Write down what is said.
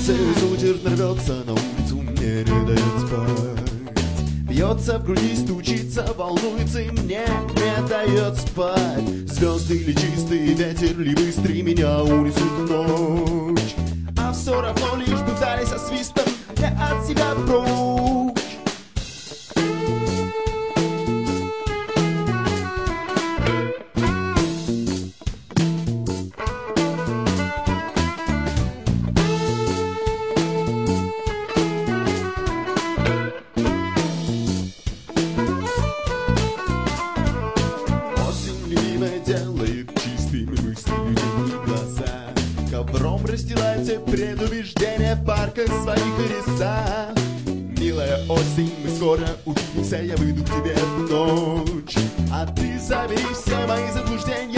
сердце удержно рвется на улицу, мне не дает спать. Бьется в груди, стучится, волнуется и мне не дает спать. Звезды или чистый ветер, ли быстрее меня унесут в ночь. А все равно лишь бы вдали со свистом я от себя прочь. Делает чистыми мыслями глаза. Ковром расстилает все предубеждения в парках своих лесах. Милая осень, мы скоро увидимся, я выйду к тебе в ночь. А ты забери все мои заблуждения.